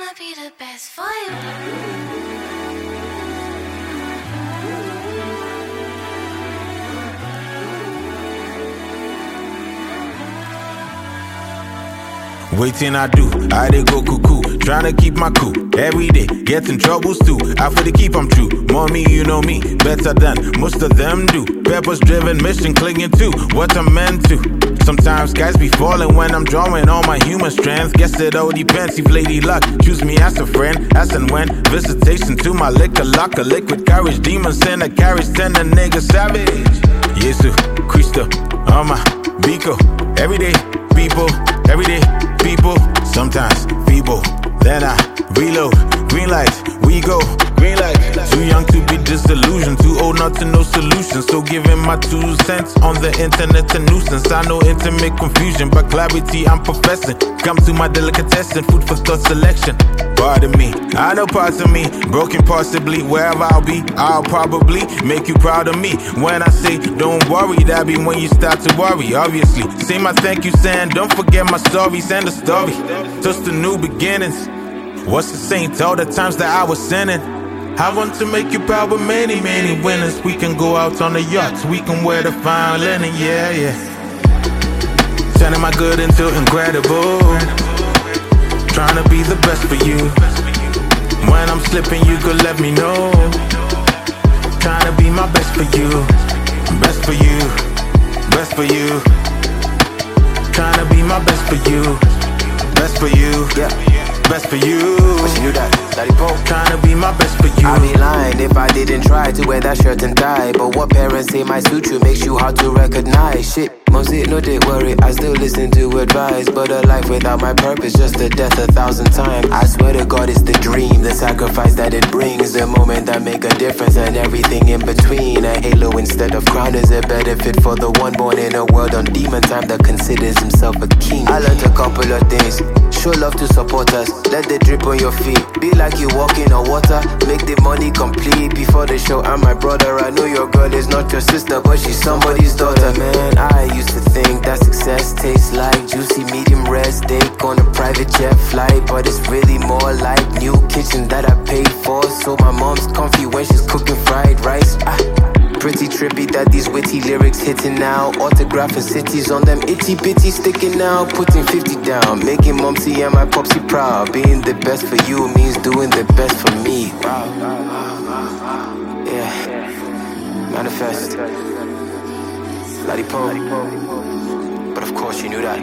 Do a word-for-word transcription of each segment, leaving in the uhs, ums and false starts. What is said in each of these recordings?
wanna be the best for you. Waiting I do, I dey go cuckoo, tryna keep my cool. Every day, getting troubles too. I for the keep I'm true. Mommy, you know me better than most of them do. Purpose driven, mission clinging to what I'm meant to. Sometimes skies be falling when I'm drawing all my human strength. Guess it all depends if lady luck choose me as a friend. As and when visitation to my liquor locker, liquid courage, demons in a carriage, send a nigga savage. Jesus Cristo, on my Bico. Everyday people, everyday people, sometimes feeble. Then I reload, green lights, we go, green light. Too young to be disillusioned, too old not to know solutions. So giving my two cents on the internet's a nuisance. I know intimate confusion, but clarity I'm professing. Come to my delicatessen, food for thought selection. Pardon me, I know parts of me, broken possibly. Wherever I'll be, I'll probably make you proud of me. When I say don't worry, that be when you start to worry, obviously. Say my thank you saying, don't forget my stories and the story. Just the new beginnings. What's the saint, all the times that I was sinning. I want to make you proud with many, many winners. We can go out on the yachts, we can wear the fine linen, yeah, yeah. Turning my good into incredible. Trying to be the best for you. When I'm slipping, you could let me know. Trying to be my best for you. Best for you. Best for you. Trying to be my best for you. Best for you. Yeah. Best for you. But you knew that, Daddy Poe. Trying to be my best for you. I'd be lying if I didn't try to wear that shirt and tie. But what parents say my suture makes you hard to recognize. Shit, mom said no, they worry, I still listen to advice. But a life without my purpose, just a death a thousand times. I swear to God it's the dream, the sacrifice that it brings. The moment that make a difference and everything in between. A halo instead of crown is a better fit for the one born in a world on demon time that considers himself a king. I learned a couple of things. Show love to support us, let it drip on your feet. Be like you walking on water, make the money complete. Before the show, I'm my brother. I know your girl is not your sister, but she's somebody's daughter. Man, I used to think that success tastes like juicy medium rare steak on a private jet flight. But it's really more like new kitchen that I paid for. So my mom's comfy when she's cooking fried rice. ah. Pretty trippy that these witty lyrics hitting now. Autographing cities on them itty bitty sticking now. Putting fifty down, making momsy and my popsy proud. Being the best for you means doing the best for me. Wow. Yeah. Manifest. Daddy Poe. But of course you knew that.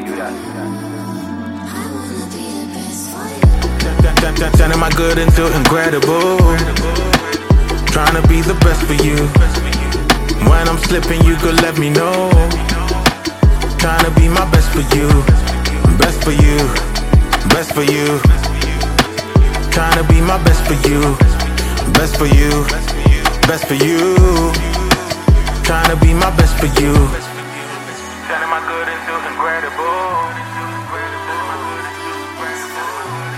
Turning my good into incredible. Trying to be the best for you. When I'm slipping, you could let me know. Trying to be my best for you. Best for you. Best for you. Trying to be my best for you. Best for you. Best for you. Trying to be my best for you. Turning my good into incredible.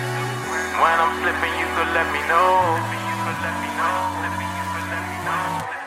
When I'm slipping, you could let me know. Let me know. Let me know.